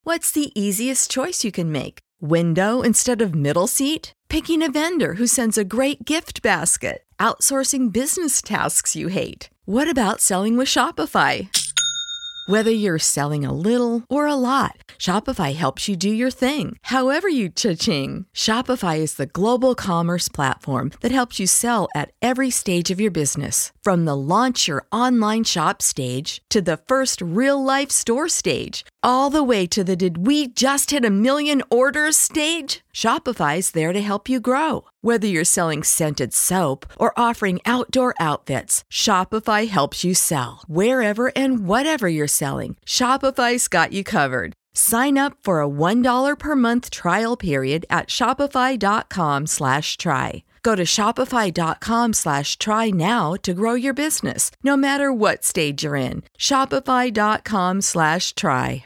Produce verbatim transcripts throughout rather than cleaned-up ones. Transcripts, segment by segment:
What's the easiest choice you can make? Window instead of middle seat? Picking a vendor who sends a great gift basket? Outsourcing business tasks you hate? What about selling with Shopify? Whether you're selling a little or a lot, Shopify helps you do your thing, however you cha-ching. Shopify is the global commerce platform that helps you sell at every stage of your business. From the launch your online shop stage to the first real-life store stage, all the way to the did we just hit a million orders stage. Shopify's there to help you grow. Whether you're selling scented soap or offering outdoor outfits, Shopify helps you sell. Wherever and whatever you're selling, Shopify's got you covered. Sign up for a one dollar per month trial period at shopify.com slash try. Go to shopify.com slash try now to grow your business, no matter what stage you're in. Shopify.com slash try.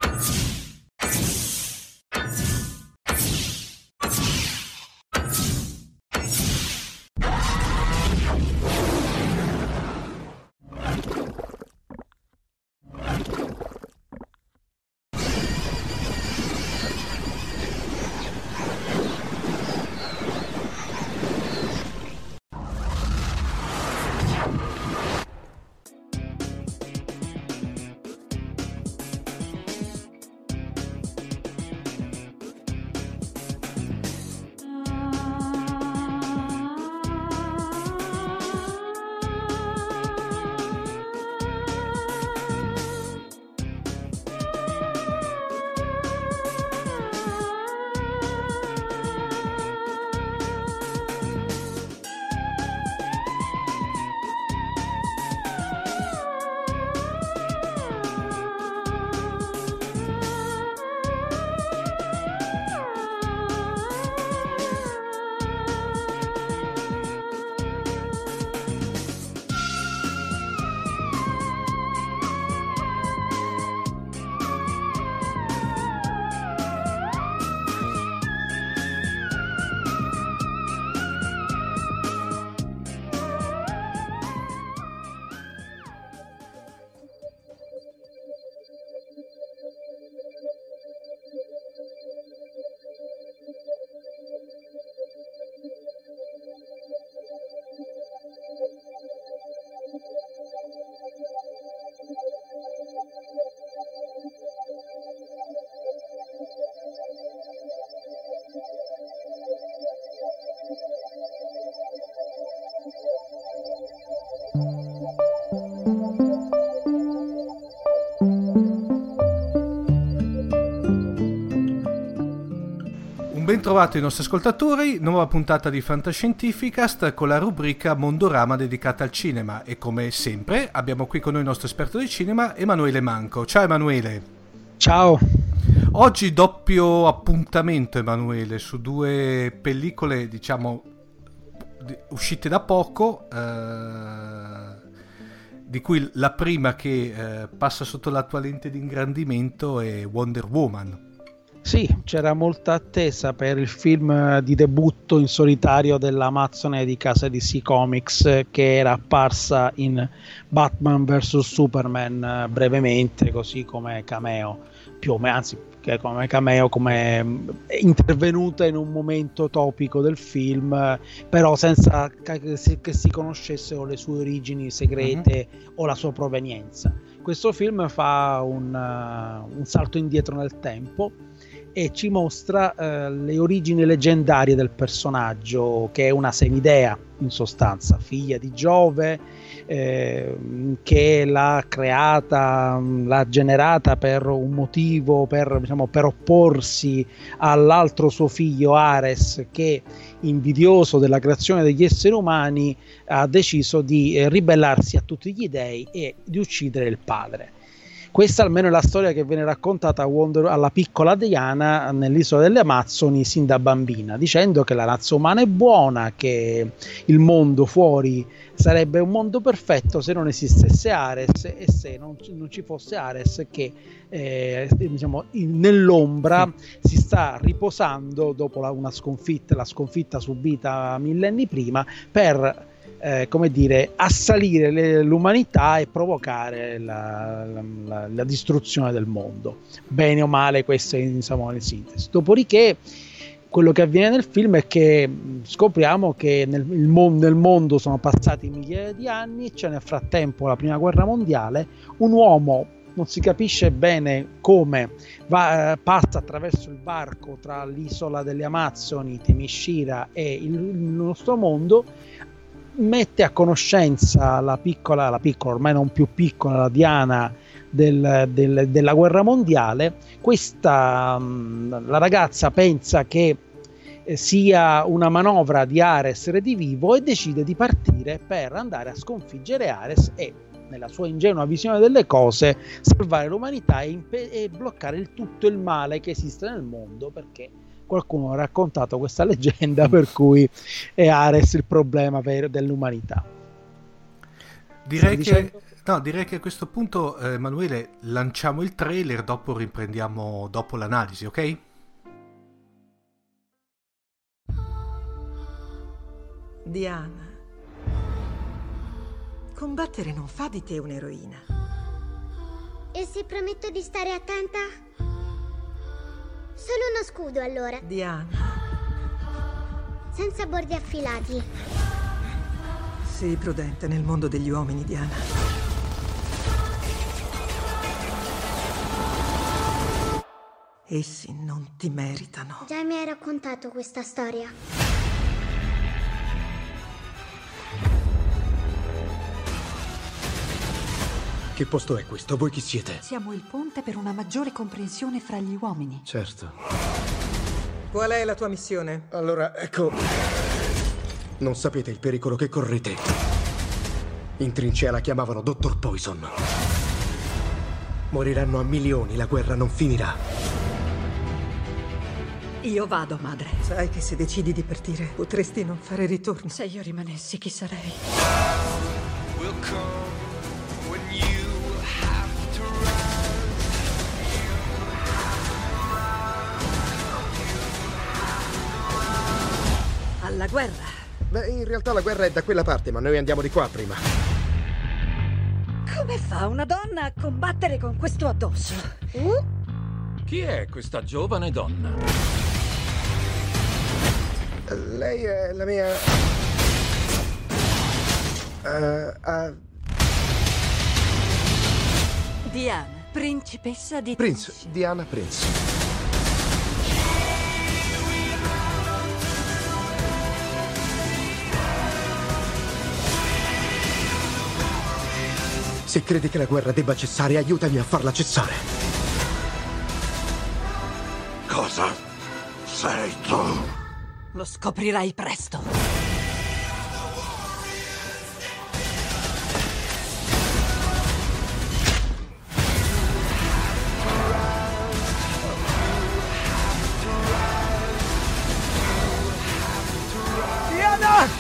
Bentrovati ai nostri ascoltatori, nuova puntata di Fantascientificast con la rubrica Mondorama dedicata al cinema e come sempre abbiamo qui con noi il nostro esperto di cinema Emanuele Manco. Ciao Emanuele. Ciao. Oggi doppio appuntamento Emanuele su due pellicole diciamo uscite da poco, eh, di cui la prima che eh, passa sotto la tua lente di ingrandimento è Wonder Woman. Sì, c'era molta attesa per il film di debutto in solitario dell'Amazzone di casa D C Comics, che era apparsa in Batman versus Superman brevemente, così come cameo, più o meno, anzi che come cameo, come intervenuta in un momento topico del film, però senza che si, che si conoscessero le sue origini segrete mm-hmm. o la sua provenienza. Questo film fa un, uh, un salto indietro nel tempo e ci mostra eh, le origini leggendarie del personaggio, che è una semidea in sostanza, figlia di Giove, eh, che l'ha creata, l'ha generata per un motivo, per, diciamo, per opporsi all'altro suo figlio Ares, che invidioso della creazione degli esseri umani ha deciso di eh, ribellarsi a tutti gli dei e di uccidere il padre. Questa almeno è la storia che viene raccontata a Wonder, alla piccola Diana nell'isola delle Amazzoni sin da bambina, dicendo che la razza umana è buona, che il mondo fuori sarebbe un mondo perfetto se non esistesse Ares e se non, non ci fosse Ares che eh, diciamo, in, nell'ombra si sta riposando dopo la, una sconfitta, la sconfitta subita millenni prima, per eh, come dire, assalire le, l'umanità e provocare la, la, la distruzione del mondo. Bene o male, questo è, insomma, in sintesi. Dopodiché quello che avviene nel film è che scopriamo che nel, il mon- nel mondo sono passati migliaia di anni e c'è nel frattempo la prima guerra mondiale, un uomo, non si capisce bene come, va, passa attraverso il varco tra l'isola delle Amazzoni, Themyscira e il, il nostro mondo, mette a conoscenza la piccola, la piccola, ormai non più piccola, la Diana del, del, della guerra mondiale. Questa, la ragazza pensa che sia una manovra di Ares redivivo e decide di partire per andare a sconfiggere Ares e, nella sua ingenua visione delle cose, salvare l'umanità e, impe- e bloccare il tutto il male che esiste nel mondo, perché qualcuno ha raccontato questa leggenda per cui è Ares il problema per, dell'umanità. Direi che, no, direi che a questo punto, eh, Emanuele, lanciamo il trailer, dopo riprendiamo dopo l'analisi, ok? Diana, combattere non fa di te un'eroina. E se prometto di stare attenta? Solo uno scudo, allora. Diana, senza bordi affilati. sii prudente nel mondo degli uomini, Diana. Essi non ti meritano. Già mi hai raccontato questa storia. Che posto è questo? Voi chi siete? Siamo il ponte per una maggiore comprensione fra gli uomini. Certo. Qual è la tua missione? Allora, ecco... Non sapete il pericolo che correte. In trincea la chiamavano Dottor Poison. Moriranno a milioni, la guerra non finirà. Io vado, madre. Sai che se decidi di partire, potresti non fare ritorno. Se io rimanessi, chi sarei? Alla guerra. Beh, in realtà la guerra è da quella parte, ma noi andiamo di qua prima. Come fa una donna a combattere con questo addosso? Uh? Chi è questa giovane donna? Lei è la mia... Uh, uh... Diana, principessa di... Prince, Diana Prince. Se credi che la guerra debba cessare, aiutami a farla cessare. Cosa sei tu? Lo scoprirai presto. Diana!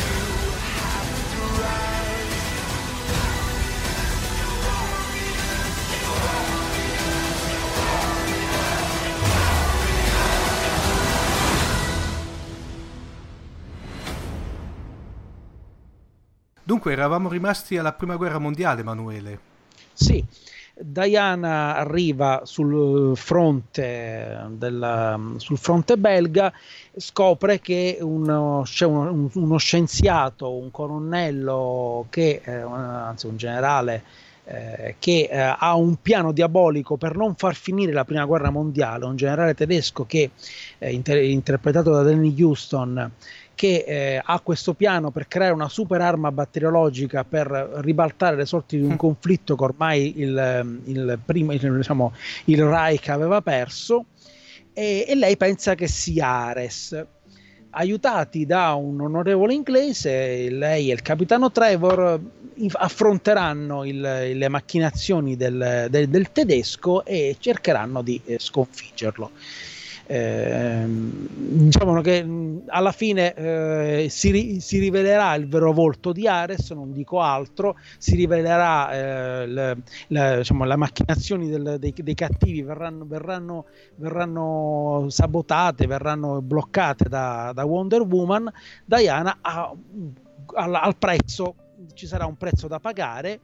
Dunque, eravamo rimasti alla prima guerra mondiale, Emanuele. Sì, Diana arriva sul fronte, della, sul fronte belga, scopre che uno, c'è uno, uno scienziato, un colonnello, che, eh, anzi un generale, eh, che eh, ha un piano diabolico per non far finire la prima guerra mondiale, un generale tedesco che è inter- interpretato da Danny Huston, che eh, ha questo piano per creare una super arma batteriologica per ribaltare le sorti di un conflitto che ormai il, il, primo, il, diciamo, il Reich aveva perso, e, e lei pensa che sia Ares. Aiutati da un onorevole inglese, lei e il capitano Trevor affronteranno il, le macchinazioni del, del, del tedesco e cercheranno di eh, sconfiggerlo. Eh, diciamo che alla fine eh, si, ri, si rivelerà il vero volto di Ares, non dico altro, si rivelerà eh, le, le, diciamo, le macchinazioni del, dei, dei cattivi verranno, verranno, verranno sabotate, verranno bloccate da, da Wonder Woman. Diana ha al, al prezzo, ci sarà un prezzo da pagare,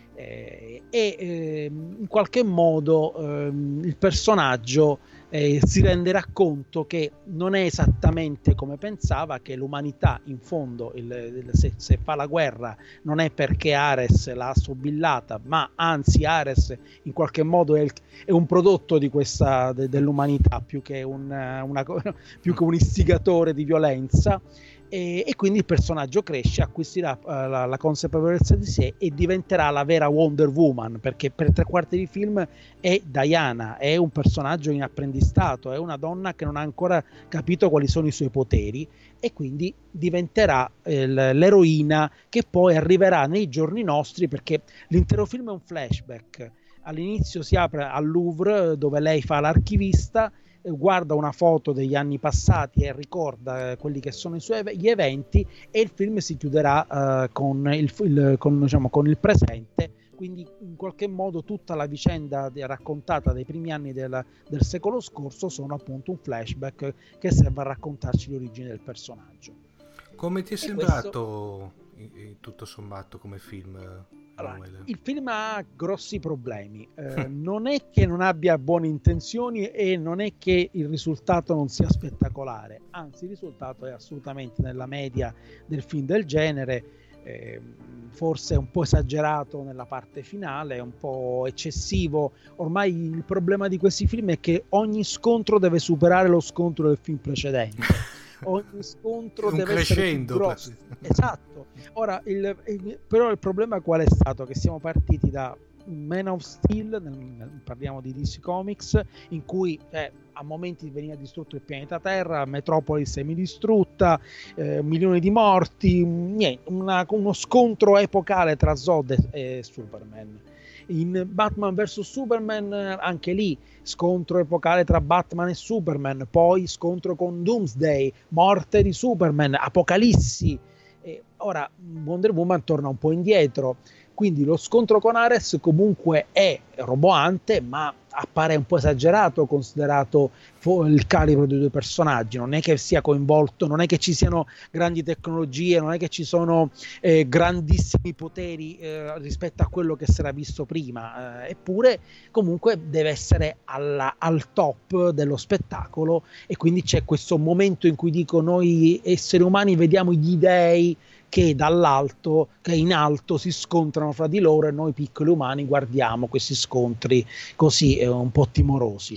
eh, e eh, in qualche modo eh, il personaggio eh, si renderà conto che non è esattamente come pensava, che l'umanità in fondo il, il, se, se fa la guerra non è perché Ares l'ha sobillata, ma anzi Ares in qualche modo è, il, è un prodotto di questa de, dell'umanità più che un, una, più che un istigatore di violenza. E, e quindi il personaggio cresce, acquisirà uh, la, la consapevolezza di sé e diventerà la vera Wonder Woman, perché per tre quarti di film è Diana, è un personaggio in apprendistato, è una donna che non ha ancora capito quali sono i suoi poteri, e quindi diventerà eh, l'eroina che poi arriverà nei giorni nostri, perché l'intero film è un flashback. All'inizio si apre al Louvre, dove lei fa l'archivista, guarda una foto degli anni passati e ricorda quelli che sono i suoi gli eventi, e il film si chiuderà uh, con, il, il, con, diciamo, con il presente. Quindi in qualche modo tutta la vicenda raccontata dei primi anni del, del secolo scorso sono appunto un flashback che serve a raccontarci l'origine del personaggio. Come ti è e sembrato questo... tutto sommato come film? Allora, il film ha grossi problemi, eh, non è che non abbia buone intenzioni e non è che il risultato non sia spettacolare, anzi il risultato è assolutamente nella media del film del genere, eh, forse un po' esagerato nella parte finale, un po' eccessivo. Ormai il problema di questi film è che ogni scontro deve superare lo scontro del film precedente. Ogni scontro un deve essere più grosso. Esatto. Ora, il, il, però il problema qual è stato? Che siamo partiti da Man of Steel, nel, nel, parliamo di D C Comics, in cui eh, a momenti veniva distrutto il pianeta Terra, Metropolis semidistrutta, eh, milioni di morti, niente, una, uno scontro epocale tra Zod e, e Superman. In Batman versus Superman anche lì scontro epocale tra Batman e Superman, poi scontro con Doomsday, morte di Superman, apocalissi. E ora Wonder Woman torna un po' indietro, quindi lo scontro con Ares comunque è roboante, ma appare un po' esagerato considerato il calibro dei due personaggi. Non è che sia coinvolto, non è che ci siano grandi tecnologie, non è che ci sono eh, grandissimi poteri eh, rispetto a quello che si era visto prima, eh, eppure comunque deve essere alla, al top dello spettacolo, e quindi c'è questo momento in cui dico: noi esseri umani vediamo gli dei che dall'alto, che in alto si scontrano fra di loro, e noi piccoli umani guardiamo questi scontri così eh, un po' timorosi.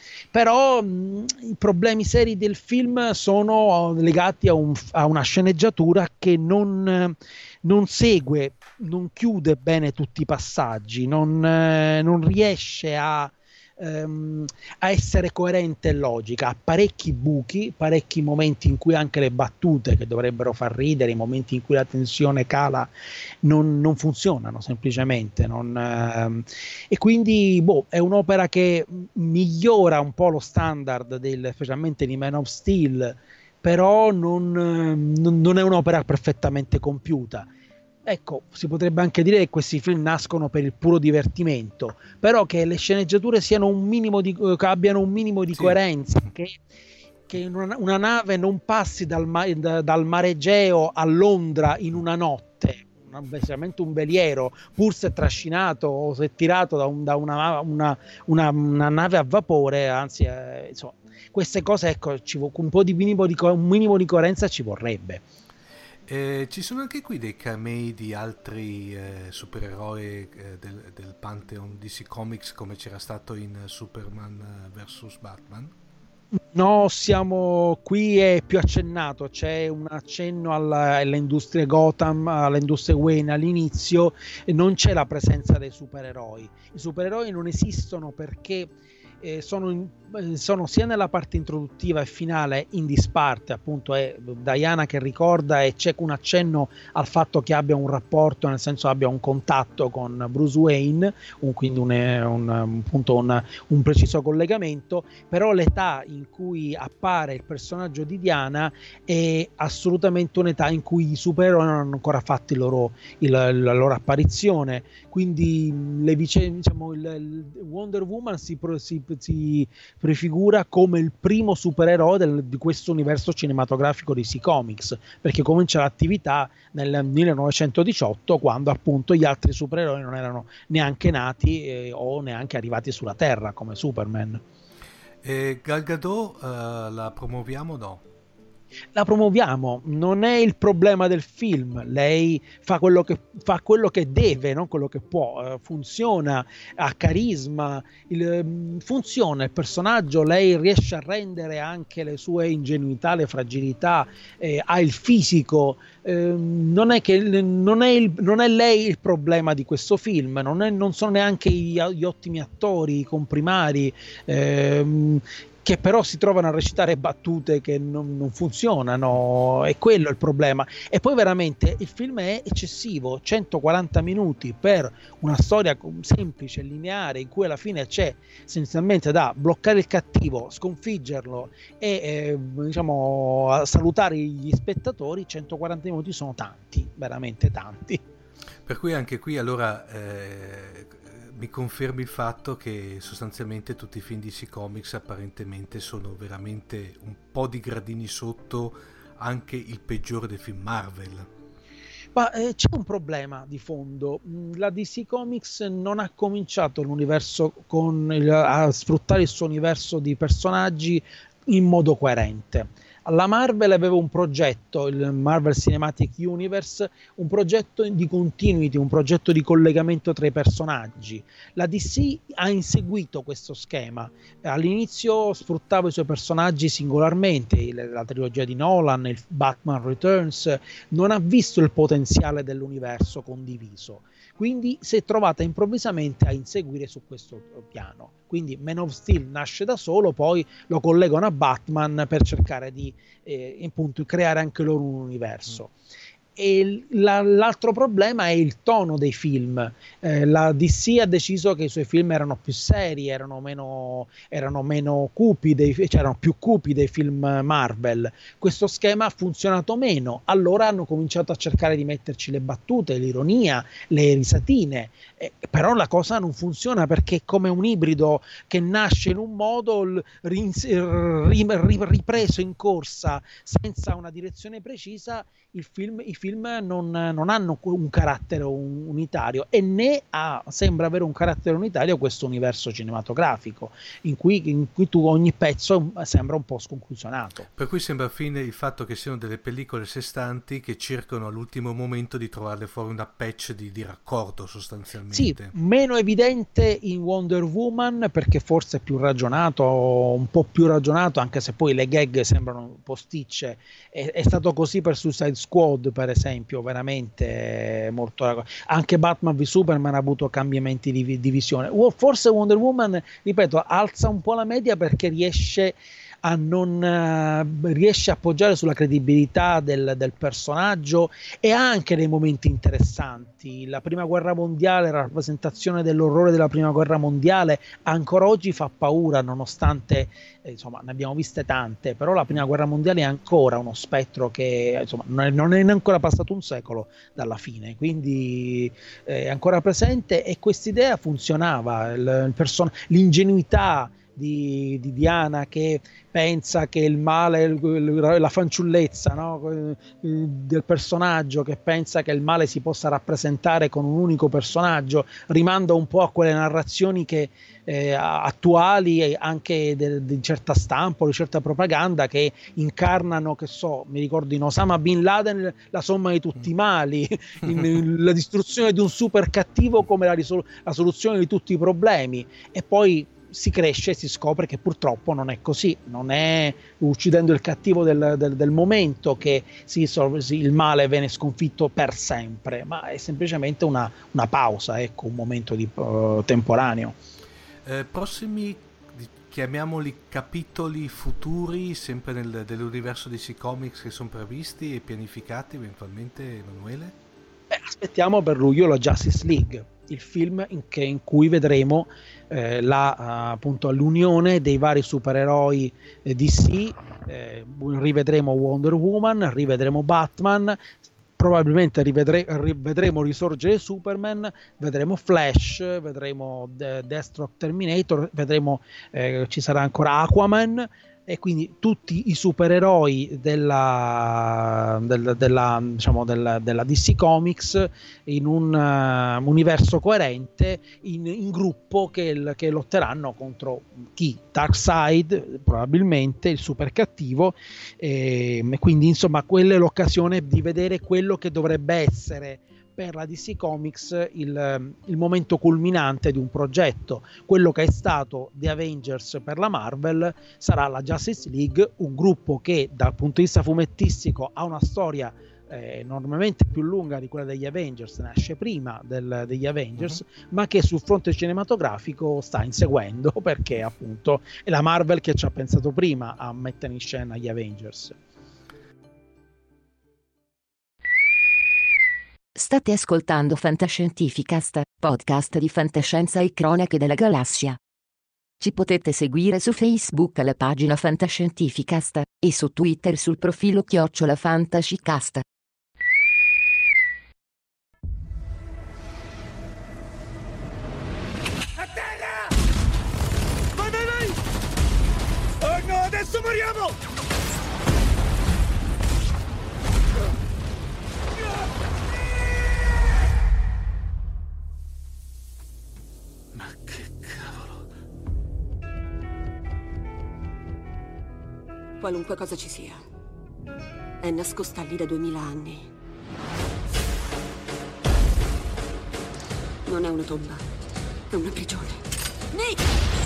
Però mh, i problemi seri del film sono legati a, un, a una sceneggiatura che non, non segue, non chiude bene tutti i passaggi, non, eh, non riesce a Um, a essere coerente e logica, ha parecchi buchi, parecchi momenti in cui anche le battute che dovrebbero far ridere, i momenti in cui la tensione cala, non, non funzionano semplicemente, non, uh, e quindi boh, è un'opera che migliora un po' lo standard del, specialmente di Man of Steel, però non, non, non è un'opera perfettamente compiuta. Ecco, si potrebbe anche dire che questi film nascono per il puro divertimento, però che le sceneggiature siano un minimo di, che abbiano un minimo di sì. coerenza, che, che una, una nave non passi dal, da, dal mare Egeo a Londra in una notte, specialmente un veliero, pur se trascinato o se tirato da, un, da una, una, una, una nave a vapore, anzi, eh, insomma, queste cose, ecco, ci, un po' di minimo di, un minimo di coerenza ci vorrebbe. Eh, ci sono anche qui dei camei di altri eh, supereroi eh, del, del Pantheon D C Comics, come c'era stato in Superman versus Batman? No, siamo qui, è più accennato, c'è un accenno alla, alle industrie Gotham, alle industrie Wayne all'inizio, e non c'è la presenza dei supereroi. I supereroi non esistono perché eh, sono, in, sono sia nella parte introduttiva e finale in disparte, appunto è Diana che ricorda, e c'è un accenno al fatto che abbia un rapporto, nel senso abbia un contatto con Bruce Wayne, un, quindi un, un, appunto un, un preciso collegamento, però l'età in cui appare il personaggio di Diana è assolutamente un'età in cui i supereroi non hanno ancora fatto il loro, il, la loro apparizione, quindi le vicende, diciamo, il, il Wonder Woman si, si, si prefigura come il primo supereroe del, di questo universo cinematografico di D C Comics, perché comincia l'attività nel millenovecentodiciotto, quando appunto gli altri supereroi non erano neanche nati eh, o neanche arrivati sulla Terra, come Superman. E Gal Gadot uh, la promuoviamo o no? La promuoviamo, non è il problema del film, lei fa quello che, fa quello che deve, non quello che può, uh, funziona, ha carisma, il, funziona il personaggio, lei riesce a rendere anche le sue ingenuità, le fragilità, eh, ha il fisico, eh, non è che non è, il, non è lei il problema di questo film, non, è, non sono neanche gli, gli ottimi attori, i comprimari, ehm, che però si trovano a recitare battute che non, non funzionano, è quello il problema. E poi veramente il film è eccessivo, centoquaranta minuti per una storia semplice, lineare, in cui alla fine c'è essenzialmente da bloccare il cattivo, sconfiggerlo e eh, diciamo salutare gli spettatori. centoquaranta minuti sono tanti, veramente tanti. Per cui anche qui allora eh, mi confermi il fatto che sostanzialmente tutti i film di D C Comics apparentemente sono veramente un po' di gradini sotto anche il peggiore dei film Marvel. Ma eh, c'è un problema di fondo. La D C Comics non ha cominciato l'universo con il, a sfruttare il suo universo di personaggi in modo coerente. La Marvel aveva un progetto, il Marvel Cinematic Universe, un progetto di continuity, un progetto di collegamento tra i personaggi. La D C ha inseguito questo schema. All'inizio sfruttava i suoi personaggi singolarmente, la trilogia di Nolan, il Batman Returns, non ha visto il potenziale dell'universo condiviso. Quindi si è trovata improvvisamente a inseguire su questo piano. Quindi Man of Steel nasce da solo, poi lo collegano a Batman per cercare di eh, appunto creare anche loro un universo. Mm. E la, l'altro problema è il tono dei film. Eh, la D C ha deciso che i suoi film erano più seri, erano meno, erano meno cupi, dei, cioè erano più cupi dei film Marvel. Questo schema ha funzionato meno, allora hanno cominciato a cercare di metterci le battute, l'ironia, le risatine, eh, però la cosa non funziona perché è come un ibrido che nasce in un modo, l, rins, ri, ri, ripreso in corsa senza una direzione precisa. Il film, i film non, non hanno un carattere unitario e né ha, sembra avere un carattere unitario questo universo cinematografico in cui, in cui tu ogni pezzo sembra un po' sconclusionato. Per cui sembra fine il fatto che siano delle pellicole sé stanti che cercano all'ultimo momento di trovare fuori una patch di, di raccordo sostanzialmente. Sì, meno evidente in Wonder Woman perché forse è più ragionato, un po' più ragionato, anche se poi le gag sembrano posticce. È, è stato così per Suicide Squad, per esempio, veramente molto. Anche Batman v Superman ha avuto cambiamenti di, di visione. Forse Wonder Woman, ripeto, alza un po' la media perché riesce a non uh, riesce a appoggiare sulla credibilità del, del personaggio e ha anche dei momenti interessanti. La prima guerra mondiale, la rappresentazione dell'orrore della prima guerra mondiale ancora oggi fa paura, nonostante eh, insomma ne abbiamo viste tante, però la prima guerra mondiale è ancora uno spettro che insomma non è, non è ancora passato un secolo dalla fine, quindi eh, è ancora presente e quest'idea funzionava. Il, il person- l'ingenuità Di, di Diana che pensa che il male, la fanciullezza, no? del personaggio che pensa che il male si possa rappresentare con un unico personaggio, rimanda un po' a quelle narrazioni che eh, attuali e anche di certa stampa o di certa propaganda che incarnano, che so, mi ricordo in Osama Bin Laden la somma di tutti i mali, in, in, la distruzione di un super cattivo come la, risol- la soluzione di tutti i problemi, e poi si cresce e si scopre che purtroppo non è così, non è uccidendo il cattivo del, del, del momento che si, il male viene sconfitto per sempre, ma è semplicemente una, una pausa, ecco, un momento di, uh, temporaneo. Eh, prossimi, chiamiamoli capitoli futuri, sempre nel, dell'universo D C Comics che sono previsti e pianificati eventualmente, Emanuele? Beh, aspettiamo per luglio la Justice League, il film in, che, in cui vedremo eh, la, uh, appunto l'unione dei vari supereroi eh, D C, eh, rivedremo Wonder Woman, rivedremo Batman, probabilmente rivedre- rivedremo risorgere Superman, vedremo Flash, vedremo De- Deathstroke Terminator, vedremo eh, ci sarà ancora Aquaman, e quindi tutti i supereroi della, del, della, diciamo della, della D C Comics in un uh, universo coerente, in, in gruppo che, che lotteranno contro chi? Darkseid, probabilmente il super cattivo, e, e quindi insomma quella è l'occasione di vedere quello che dovrebbe essere per la D C Comics il, il momento culminante di un progetto. Quello che è stato The Avengers per la Marvel sarà la Justice League, un gruppo che dal punto di vista fumettistico ha una storia eh, enormemente più lunga di quella degli Avengers, nasce prima del, degli Avengers, uh-huh. ma che sul fronte cinematografico sta inseguendo, perché appunto è la Marvel che ci ha pensato prima a mettere in scena gli Avengers. State ascoltando Fantascientificast, podcast di fantascienza e cronache della galassia. Ci potete seguire su Facebook alla pagina Fantascientificast e su Twitter sul profilo chiocciola Fantascicast. A terra! Vai, vai, vai! Oh no, adesso moriamo! Qualunque cosa ci sia, è nascosta lì da duemila anni. Non è una tomba, è una prigione. Nick!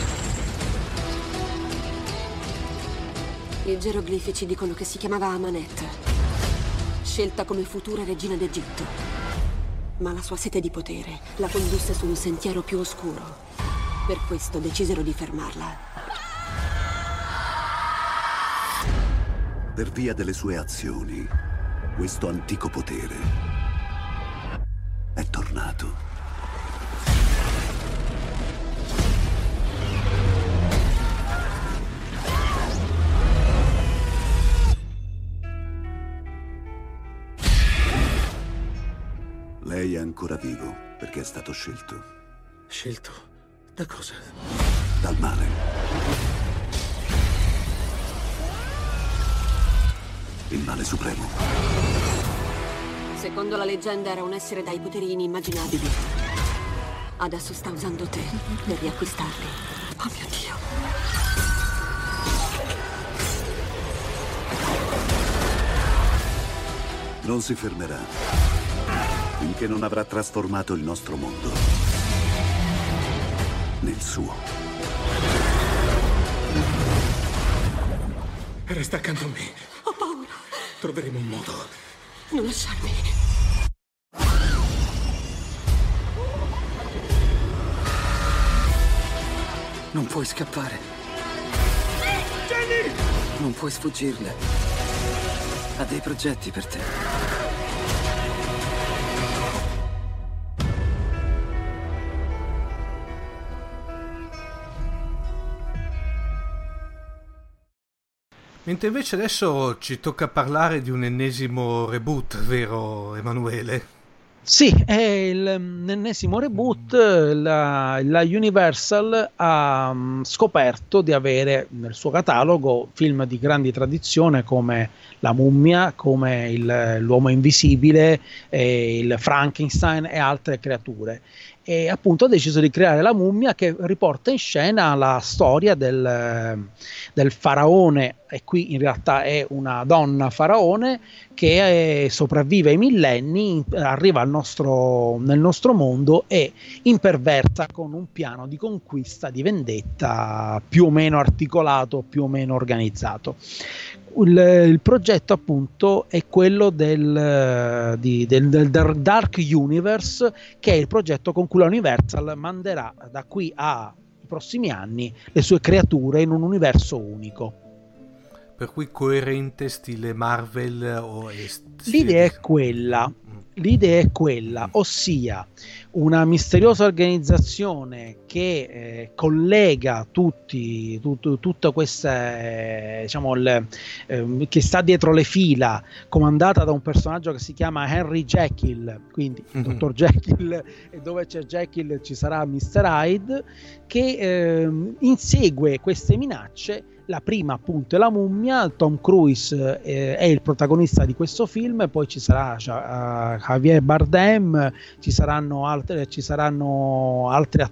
I geroglifi ci dicono che si chiamava Amanet, scelta come futura regina d'Egitto. Ma la sua sete di potere la condusse su un sentiero più oscuro. Per questo decisero di fermarla. Per via delle sue azioni, questo antico potere è tornato. Lei è ancora vivo perché è stato scelto. Scelto? Da cosa? Dal male. Il male supremo. Secondo la leggenda era un essere dai poteri inimmaginabili. Adesso sta usando te per riacquistarli. Oh mio Dio. Non si fermerà finché non avrà trasformato il nostro mondo nel suo. Resta accanto a me. Ho paura. Troveremo un modo. Non lasciarmi. Non puoi scappare. Jenny! Non puoi sfuggirle. Ha dei progetti per te. Mentre invece adesso ci tocca parlare di un ennesimo reboot, vero Emanuele? Sì, è il, l'ennesimo reboot. La, la Universal ha um, scoperto di avere nel suo catalogo film di grande tradizione come La Mummia, come il, L'Uomo Invisibile, e il Frankenstein e altre creature. E appunto ha deciso di creare La Mummia, che riporta in scena la storia del, del faraone, e qui in realtà è una donna faraone che è, sopravvive ai millenni, arriva al nostro, nel nostro mondo e imperversa con un piano di conquista, di vendetta più o meno articolato, più o meno organizzato. Il, il progetto appunto è quello del, di, del, del Dark Universe, che è il progetto con cui la Universal manderà da qui ai prossimi anni le sue creature in un universo unico. Per cui coerente stile Marvel o est- L'idea è quella. l'idea è quella, ossia una misteriosa organizzazione che eh, collega tutti, tut, tutta questa, eh, diciamo, il, eh, che sta dietro le fila, comandata da un personaggio che si chiama Henry Jekyll, quindi il mm-hmm. dottor Jekyll, e dove c'è Jekyll ci sarà mister Hyde, che eh, insegue queste minacce. La prima appunto è La mummia, Tom Cruise eh, è il protagonista di questo film, poi ci sarà uh, Javier Bardem, ci saranno, altre, ci saranno altri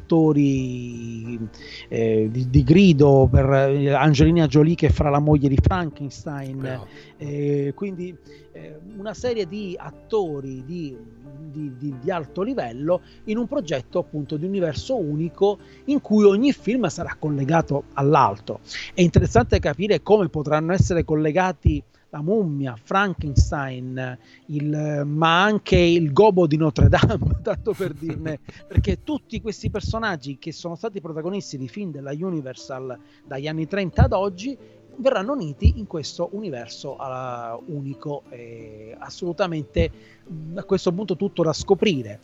attori eh, di, di grido, per Angelina Jolie che farà la moglie di Frankenstein, eh, quindi eh, una serie di attori di, di, di, di alto livello in un progetto appunto di universo unico in cui ogni film sarà collegato all'altro. È interessante capire come potranno essere collegati La mummia, Frankenstein, il, ma anche il Gobbo di Notre Dame, tanto per dirne, perché tutti questi personaggi che sono stati protagonisti di film della Universal dagli anni trenta ad oggi verranno uniti in questo universo uh, unico, e assolutamente a questo punto tutto da scoprire.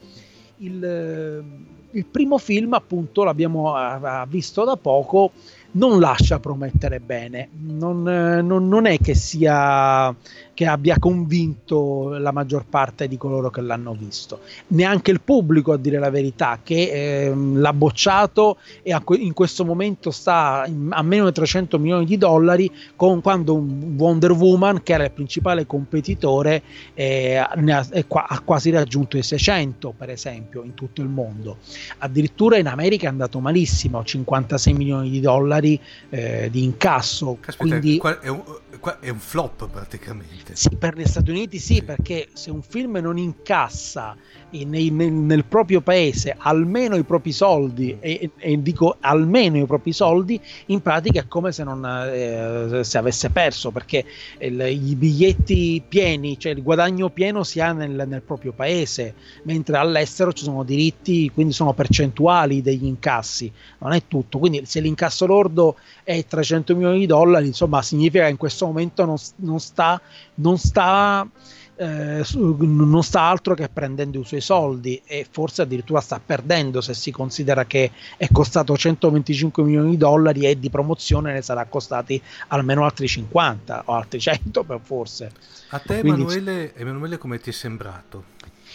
Il, il primo film appunto l'abbiamo uh, visto da poco, non lascia promettere bene, non, non, non è che sia che abbia convinto la maggior parte di coloro che l'hanno visto, neanche il pubblico, a dire la verità, che eh, l'ha bocciato e a, in questo momento sta in, a meno di trecento milioni di dollari, con, quando un Wonder Woman, che era il principale competitore, eh, ne ha, è qua, ha quasi raggiunto i seicento, per esempio, in tutto il mondo. Addirittura in America è andato malissimo, cinquantasei milioni di dollari Eh, di incasso. Caspita, quindi è un, è un flop praticamente. Sì, per gli Stati Uniti sì, sì, perché se un film non incassa in, nel, nel proprio paese almeno i propri soldi, e, e dico almeno i propri soldi, in pratica è come se non eh, se avesse perso, perché il, i biglietti pieni, cioè il guadagno pieno si ha nel, nel proprio paese, mentre all'estero ci sono diritti, quindi sono percentuali degli incassi, non è tutto. Quindi se l'incasso lordo è trecento milioni di dollari, insomma significa che in questo momento non, non sta non sta eh, non sta altro che prendendo i suoi soldi, e forse addirittura sta perdendo, se si considera che è costato centoventicinque milioni di dollari e di promozione ne sarà costati almeno altri cinquanta o altri cento, forse. A te Quindi, Emanuele, Emanuele come ti è sembrato?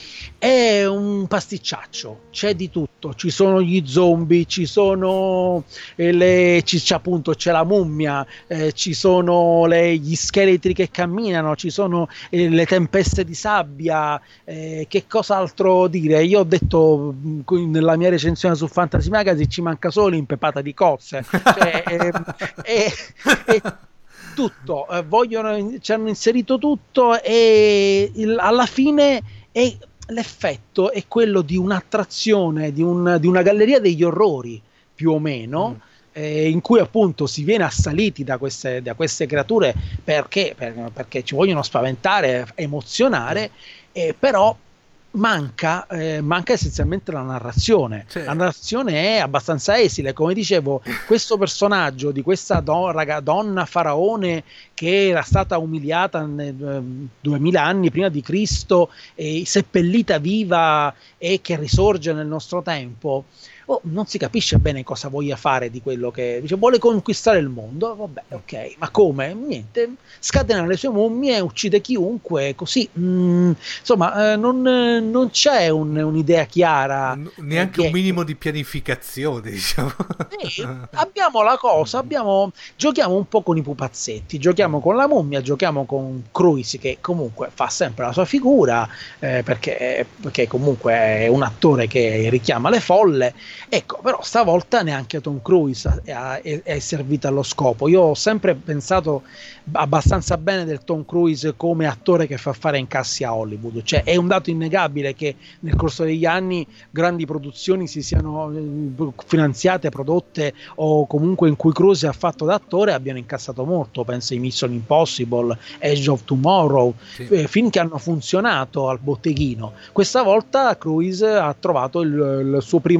È un pasticciaccio, c'è di tutto, ci sono gli zombie, ci sono eh, le, ci, c'è appunto c'è la mummia, eh, ci sono le, gli scheletri che camminano, ci sono eh, le tempeste di sabbia, eh, che cos'altro dire? Io ho detto nella mia recensione su Fantasy Magazine, ci manca solo l'impepata di cozze, cioè, eh, eh, eh, tutto, eh, vogliono, ci hanno inserito tutto, e il, alla fine è l'effetto è quello di un'attrazione, di, un, di una galleria degli orrori, più o meno, mm. eh, in cui appunto si viene assaliti da queste, da queste creature perché, per, perché ci vogliono spaventare, emozionare, eh, però manca, eh, manca essenzialmente la narrazione. Sì. La narrazione è abbastanza esile, come dicevo, questo personaggio di questa don, raga, donna faraone che era stata umiliata nel, eh, duemila anni prima di Cristo, e seppellita viva e che risorge nel nostro tempo. Oh, non si capisce bene cosa voglia fare di quello che dice, vuole conquistare il mondo, vabbè, ok, ma come? Niente, scatena le sue mummie, uccide chiunque, così, mm, insomma, eh, non, non c'è un, un'idea chiara, N- neanche eh, un minimo di pianificazione, diciamo. Eh, abbiamo la cosa, abbiamo, giochiamo un po' con i pupazzetti, giochiamo con la mummia, giochiamo con Cruise, che comunque fa sempre la sua figura, eh, perché, perché comunque è un attore che richiama le folle. Ecco, però stavolta neanche Tom Cruise è, è, è servito allo scopo. Io ho sempre pensato abbastanza bene del Tom Cruise come attore che fa fare incassi a Hollywood, cioè è un dato innegabile che nel corso degli anni grandi produzioni si siano finanziate, prodotte o comunque in cui Cruise ha fatto da attore abbiano incassato molto. Penso ai Mission Impossible, Edge of Tomorrow, sì. eh, film che hanno funzionato al botteghino. Questa volta Cruise ha trovato il, il suo primo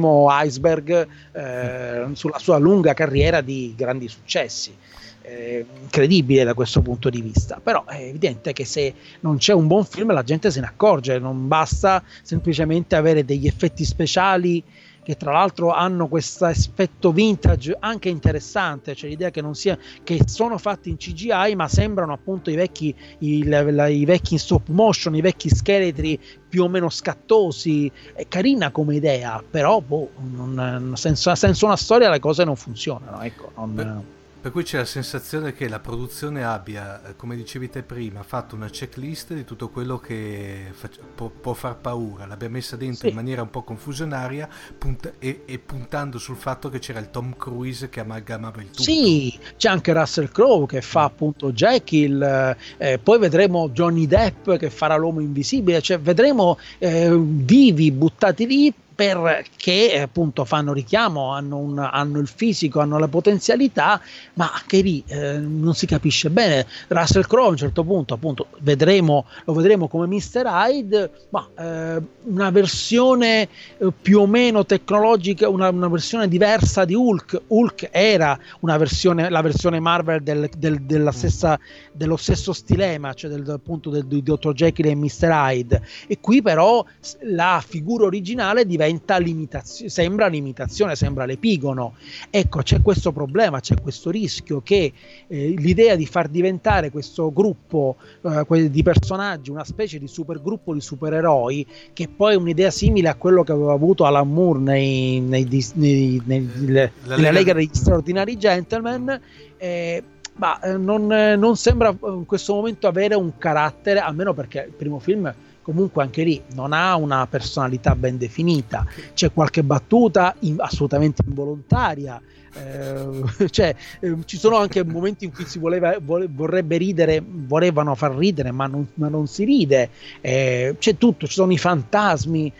iceberg eh, sulla sua lunga carriera di grandi successi. Eh, incredibile da questo punto di vista, però è evidente che se non c'è un buon film la gente se ne accorge, non basta semplicemente avere degli effetti speciali che tra l'altro hanno questo effetto vintage anche interessante, cioè l'idea che non sia che sono fatti in C G I ma sembrano appunto i vecchi i, la, i vecchi in stop motion, i vecchi scheletri più o meno scattosi. È carina come idea, però boh, non, senza, senza una storia le cose non funzionano, ecco, non... Per, per cui c'è la sensazione che la produzione abbia, come dicevi te prima, fatto una checklist di tutto quello che fac- può, può far paura, l'abbia messa dentro sì. in maniera un po' confusionaria punta- e, e puntando sul fatto che c'era il Tom Cruise che amalgamava il tutto. Sì, c'è anche Russell Crowe che fa appunto Jekyll, eh, poi vedremo Johnny Depp che farà l'uomo invisibile, cioè vedremo eh, divi buttati lì perché appunto fanno richiamo, hanno, un, hanno il fisico, hanno la potenzialità, ma anche lì eh, non si capisce bene. Russell Crowe a un certo punto appunto vedremo, lo vedremo come mister Hyde, ma eh, una versione eh, più o meno tecnologica, una, una versione diversa di Hulk. Hulk era una versione, la versione Marvel del, del, della stessa, dello stesso stilema, cioè del, appunto del, di dottor Jekyll e mister Hyde, e qui però la figura originale diventa Limitazione, sembra l'imitazione, sembra l'epigono. Ecco, c'è questo problema, c'è questo rischio che eh, l'idea di far diventare questo gruppo eh, di personaggi una specie di supergruppo di supereroi, che poi è un'idea simile a quello che aveva avuto Alan Moore nei, nei, nei, nei, nelle, nella Lega degli Straordinari Gentlemen, eh, ma eh, non, non sembra in questo momento avere un carattere, almeno perché il primo film comunque anche lì non ha una personalità ben definita, c'è qualche battuta in, assolutamente involontaria, eh, cioè eh, ci sono anche momenti in cui si voleva, vole, vorrebbe ridere, volevano far ridere ma non, ma non si ride, eh, c'è tutto, ci sono i fantasmi,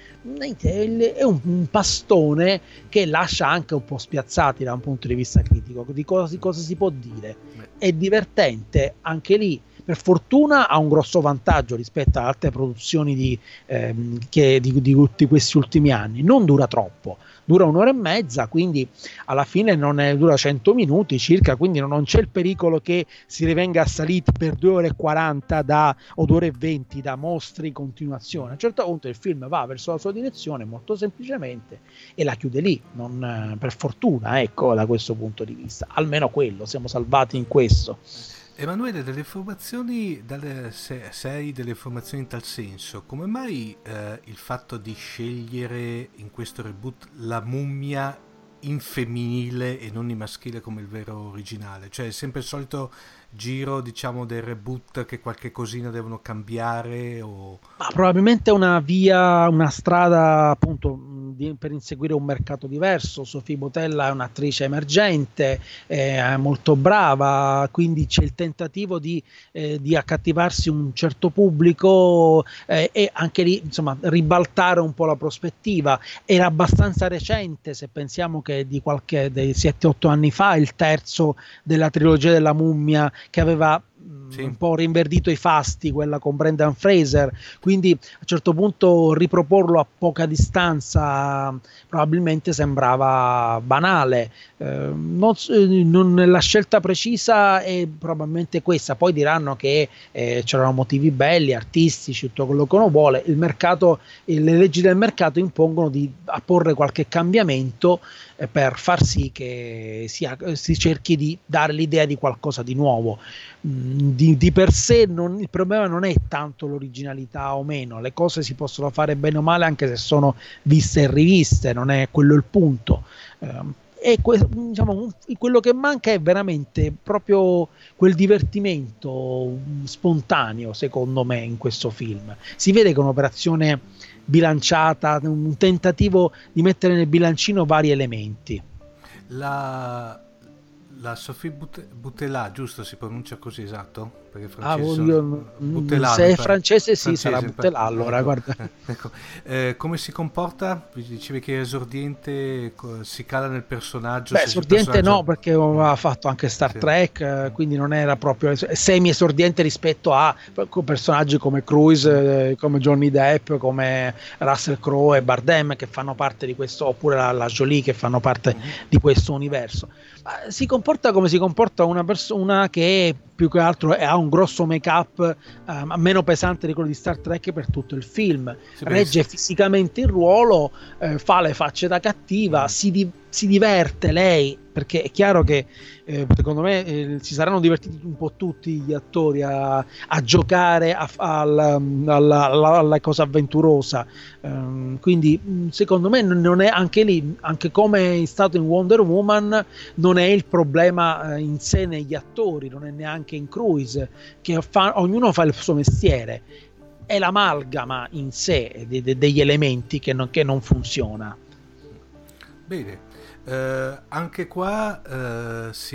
è un, un pastone che lascia anche un po' spiazzati da un punto di vista critico. Di cosa, di cosa si può dire? È divertente anche lì. Per fortuna ha un grosso vantaggio rispetto a altre produzioni di, ehm, che, di, di, di questi ultimi anni. Non dura troppo, dura un'ora e mezza, quindi alla fine non è, dura cento minuti circa, quindi non c'è il pericolo che si rivenga assaliti per due ore e quaranta da, o due ore e venti da mostri in continuazione. A un certo punto il film va verso la sua direzione molto semplicemente e la chiude lì, non, per fortuna, ecco, da questo punto di vista. Almeno quello, siamo salvati in questo. Emanuele, delle informazioni, dalle, se, se hai delle informazioni in tal senso, come mai eh, il fatto di scegliere in questo reboot la mummia in femminile e non in maschile come il vero originale? Cioè è sempre il solito giro, diciamo, del reboot che qualche cosina devono cambiare o... Ma probabilmente una via, una strada appunto di, per inseguire un mercato diverso. Sophie Botella è un'attrice emergente, è molto brava, quindi c'è il tentativo di, eh, di accattivarsi un certo pubblico eh, e anche lì insomma ribaltare un po' la prospettiva. Era abbastanza recente, se pensiamo che di qualche dei sette otto anni fa il terzo della trilogia della mummia, che aveva sì. un po' rinverdito i fasti, quella con Brendan Fraser, quindi a un certo punto riproporlo a poca distanza probabilmente sembrava banale. Eh, non, non, la scelta precisa è probabilmente questa, poi diranno che eh, c'erano motivi belli, artistici, tutto quello che uno vuole. Il mercato, le leggi del mercato impongono di apporre qualche cambiamento eh, per far sì che sia, si cerchi di dare l'idea di qualcosa di nuovo. Di, di per sé non, il problema non è tanto l'originalità o meno, le cose si possono fare bene o male anche se sono viste e riviste, non è quello il punto. Eh, e que, diciamo, quello che manca è veramente proprio quel divertimento spontaneo, secondo me, in questo film. Si vede che è un'operazione bilanciata, un tentativo di mettere nel bilancino vari elementi. La... la Sophie Butella, giusto, si pronuncia così, esatto? Perché ah, sono... io, Butella, se è francese sì, francese, sarà Butella, allora ecco, guarda. Ecco. Eh, come si comporta? Dicevi che esordiente, si cala nel personaggio? Beh, esordiente personaggio... no, perché aveva fatto anche Star sì. Trek, quindi non era proprio semi esordiente rispetto a personaggi come Cruise, come Johnny Depp, come Russell Crowe e Bardem, che fanno parte di questo, oppure la, la Jolie, che fanno parte mm-hmm. di questo universo. Ma si comporta come si comporta una persona che più che altro ha un grosso make-up um, meno pesante di quello di Star Trek per tutto il film, sì, regge fisicamente il ruolo, eh, fa le facce da cattiva, mm. si, di- si diverte lei, perché è chiaro che eh, secondo me eh, si saranno divertiti un po' tutti gli attori a, a giocare a, a, alla, alla, alla, alla cosa avventurosa, um, quindi secondo me non è, anche lì, anche come è stato in Wonder Woman, non è il problema eh, in sé negli attori, non è neanche in Cruise, che fa, ognuno fa il suo mestiere, è l'amalgama in sé de, de, degli elementi che non, che non funziona. Bene. Eh, anche qua eh, si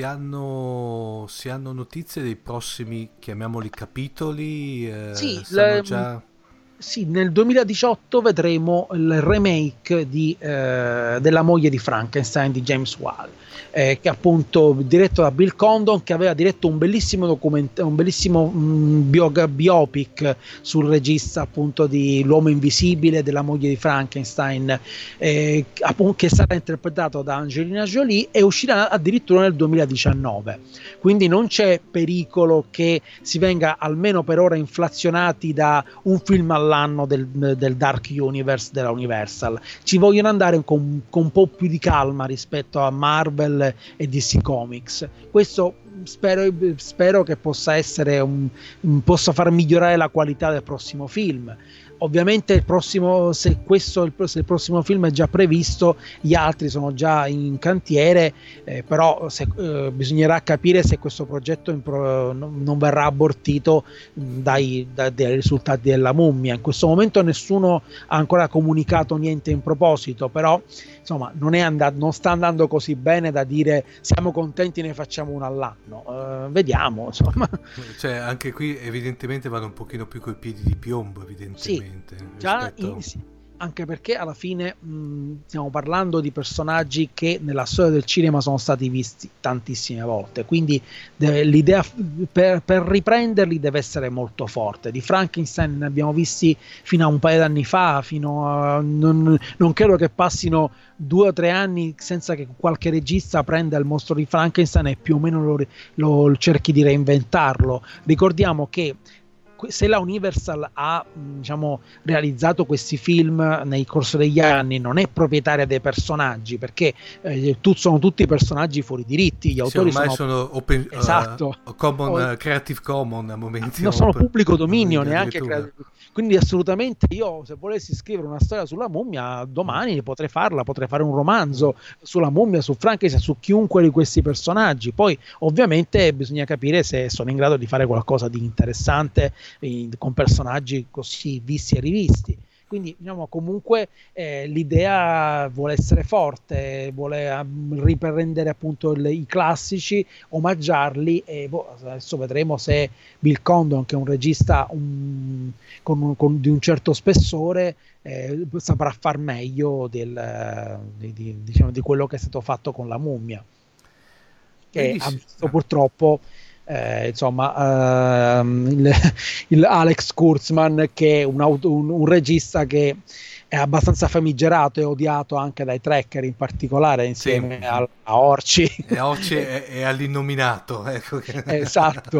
hanno si hanno notizie dei prossimi, chiamiamoli capitoli, eh, sì, le, già... sì, nel duemiladiciotto vedremo il remake di, eh, della moglie di Frankenstein di James Whale, eh, che appunto diretto da Bill Condon, che aveva diretto un bellissimo documento, un bellissimo mh, bio, biopic sul regista appunto di L'uomo invisibile, della moglie di Frankenstein, eh, appunto, che sarà interpretato da Angelina Jolie e uscirà addirittura nel duemiladiciannove, quindi non c'è pericolo che si venga almeno per ora inflazionati da un film all'anno del, del Dark Universe della Universal. Ci vogliono andare con, con un po' più di calma rispetto a Marvel e D C Comics. Questo spero, spero che possa essere un, possa far migliorare la qualità del prossimo film. Ovviamente il prossimo, se questo se il prossimo film è già previsto, gli altri sono già in cantiere, eh, però se, eh, bisognerà capire se questo progetto in pro, non, non verrà abortito dai, da, dai risultati della Mummia. In questo momento nessuno ha ancora comunicato niente in proposito, però insomma non, è andato, non sta andando così bene da dire siamo contenti, ne facciamo uno all'anno. Uh, vediamo, insomma. Cioè anche qui evidentemente vanno un pochino più coi piedi di piombo, evidentemente. Sì. Già in, sì, anche perché alla fine mh, stiamo parlando di personaggi che nella storia del cinema sono stati visti tantissime volte, quindi deve, l'idea per, per riprenderli deve essere molto forte. Di Frankenstein ne abbiamo visti fino a un paio d'anni fa, fino a, non, non credo che passino due o tre anni senza che qualche regista prenda il mostro di Frankenstein e più o meno lo, lo cerchi di reinventarlo. Ricordiamo che se la Universal ha diciamo realizzato questi film nel corso degli anni, non è proprietaria dei personaggi, perché eh, tu, sono tutti personaggi fuori diritti, gli autori sì, ormai sono, sono open, esatto, uh, common, uh, Creative Commons a momenti, non sono pubblico dominio neanche creative. Quindi assolutamente io, se volessi scrivere una storia sulla mummia domani potrei farla, potrei fare un romanzo sulla mummia, su Frankenstein, su chiunque di questi personaggi. Poi ovviamente bisogna capire se sono in grado di fare qualcosa di interessante con personaggi così visti e rivisti. Quindi diciamo comunque eh, l'idea vuole essere forte, vuole um, riprendere appunto il, i classici, omaggiarli, e boh, adesso vedremo se Bill Condon, che è un regista um, con, con, di un certo spessore, eh, saprà far meglio del, di, di, diciamo, di quello che è stato fatto con la mummia, che ha visto purtroppo Eh, insomma ehm, il, il Alex Kurtzman, che è un, auto, un, un regista che è abbastanza famigerato e odiato anche dai tracker in particolare, insieme sì. a, a Orci e a Orci e, e all'innominato, ecco. Esatto.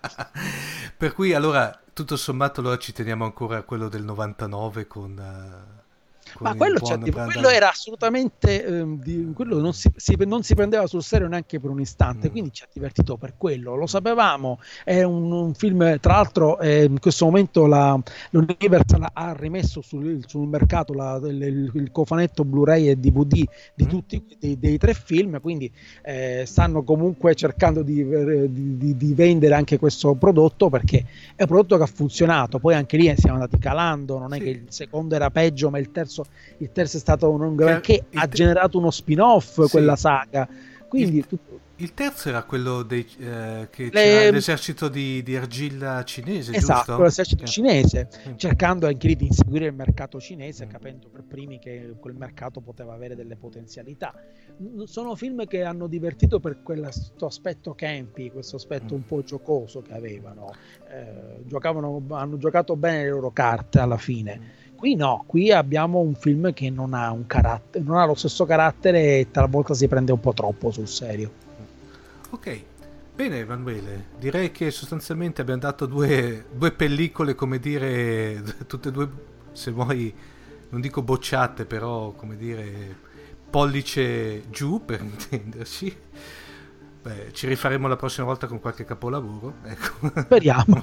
Per cui allora tutto sommato allora ci teniamo ancora a quello del novantanove con uh... ma quello, cioè, tipo, quello era assolutamente ehm, di, quello non si, si, non si prendeva sul serio neanche per un istante, mm. quindi ci ha divertito per quello, lo sapevamo. È un, un film, tra l'altro eh, in questo momento la, l'Universal ha rimesso sul, sul mercato la, il, il, il cofanetto Blu-ray e D V D di mm. tutti dei, dei tre film, quindi eh, stanno comunque cercando di, di, di vendere anche questo prodotto, perché è un prodotto che ha funzionato. Poi anche lì siamo andati calando, non è sì. che il secondo era peggio, ma il terzo il terzo è stato un granché, ha generato uno spin-off, sì. quella saga, quindi il, tutto... il terzo era quello dei, eh, che Le... c'era l'esercito di, di argilla cinese, esatto, giusto? l'esercito eh. cinese, Mm. cercando anche di inseguire il mercato cinese, capendo per primi che quel mercato poteva avere delle potenzialità. Sono film che hanno divertito per questo aspetto campy, questo aspetto un po' giocoso che avevano, eh, giocavano, hanno giocato bene le loro carte alla fine. Qui no, qui abbiamo un film che non ha un carattere, non ha lo stesso carattere e talvolta si prende un po' troppo sul serio. Ok, bene Emanuele, direi che sostanzialmente abbiamo dato due, due pellicole, come dire, tutte e due, se vuoi, non dico bocciate, però come dire, pollice giù per intenderci. Beh, ci rifaremo la prossima volta con qualche capolavoro, ecco. Speriamo.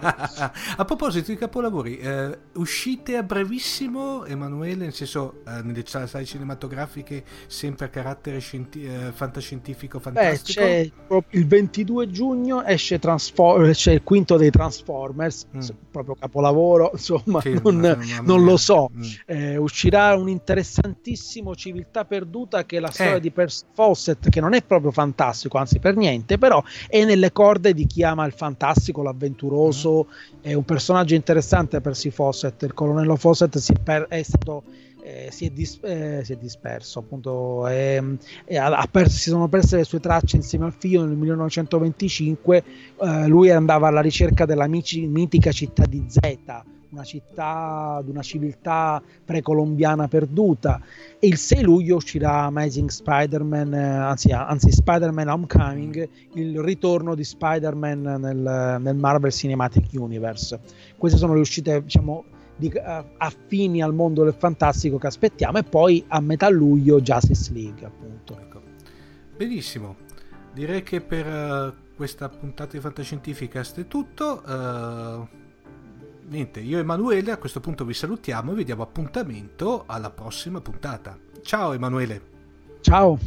A proposito di capolavori, eh, uscite a brevissimo, Emanuele, nel senso eh, nelle sale cinematografiche sempre a carattere scienti- eh, fantascientifico fantastico? Beh, c'è il ventidue giugno esce, Transfor- c'è il quinto dei Transformers, mm. proprio capolavoro, insomma, sì, non, ma, ma non lo so. Mm. Eh, uscirà un interessantissimo Civiltà Perduta, che è la storia eh. di Percy Fawcett, che non è proprio fantastico, anzi per niente, però è nelle corde di chi ama il fantastico, l'avventuroso. Mm. È un personaggio interessante. Percy Fawcett, il colonnello Fawcett si per- è stato eh, si, è dis- eh, si è disperso, appunto, è, è, ha perso, si sono perse le sue tracce insieme al figlio nel millenovecentoventicinque. Eh, lui andava alla ricerca della mici- mitica città di Zeta, una città di una civiltà precolombiana perduta, e il sei luglio uscirà Amazing Spider-Man, eh, anzi, anzi Spider-Man Homecoming, il ritorno di Spider-Man nel, nel Marvel Cinematic Universe. Queste sono le uscite, diciamo, di, uh, affini al mondo del fantastico che aspettiamo, e poi a metà luglio Justice League, appunto. Ecco. Benissimo, direi che per uh, questa puntata di Fantascientificast è tutto. uh... Niente, io e Emanuele a questo punto vi salutiamo e vi diamo appuntamento alla prossima puntata. Ciao Emanuele. Ciao.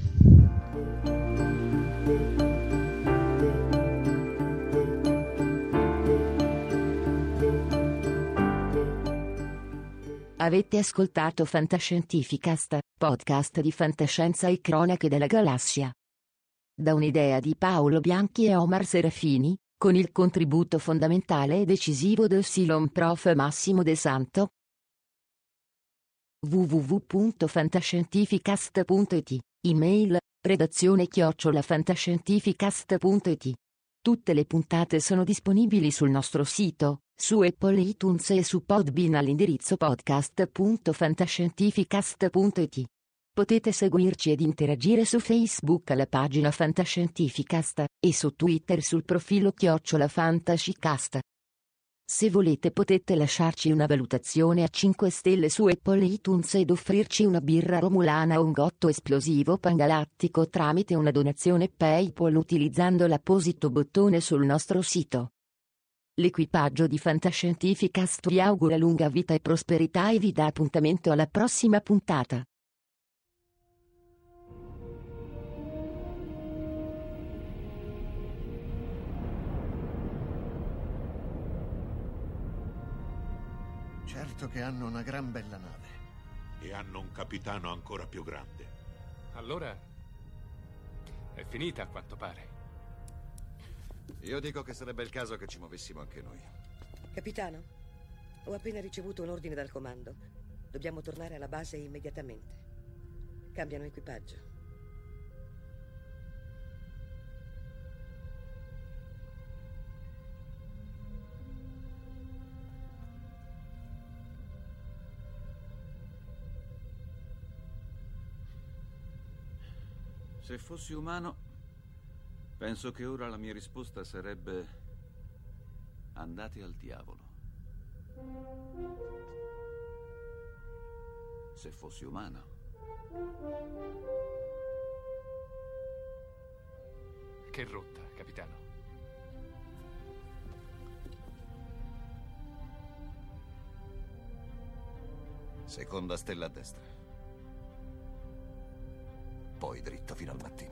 Avete ascoltato Fantascientificast, podcast di fantascienza e cronache della galassia. Da un'idea di Paolo Bianchi e Omar Serafini, con il contributo fondamentale e decisivo del Silon Prof Massimo De Santo. w w w punto fantascientificast punto i t, email, redazione chiocciola fantascientificast punto i t. Tutte le puntate sono disponibili sul nostro sito, su Apple iTunes e su Podbean all'indirizzo podcast punto fantascientificast punto i t. Potete seguirci ed interagire su Facebook alla pagina Fantascientificast, e su Twitter sul profilo chiocciola Fantascicast. Se volete potete lasciarci una valutazione a cinque stelle su Apple iTunes ed offrirci una birra romulana o un gotto esplosivo pangalattico tramite una donazione PayPal utilizzando l'apposito bottone sul nostro sito. L'equipaggio di Fantascientificast vi augura lunga vita e prosperità e vi dà appuntamento alla prossima puntata. Certo che hanno una gran bella nave. E hanno un capitano ancora più grande. Allora è finita, a quanto pare. Io dico che sarebbe il caso che ci muovessimo anche noi. Capitano, ho appena ricevuto un ordine dal comando. Dobbiamo tornare alla base immediatamente. Cambiano equipaggio. Se fossi umano, penso che ora la mia risposta sarebbe: andate al diavolo. Se fossi umano. Che rotta, capitano. Seconda stella a destra. Poi dritto fino al mattino.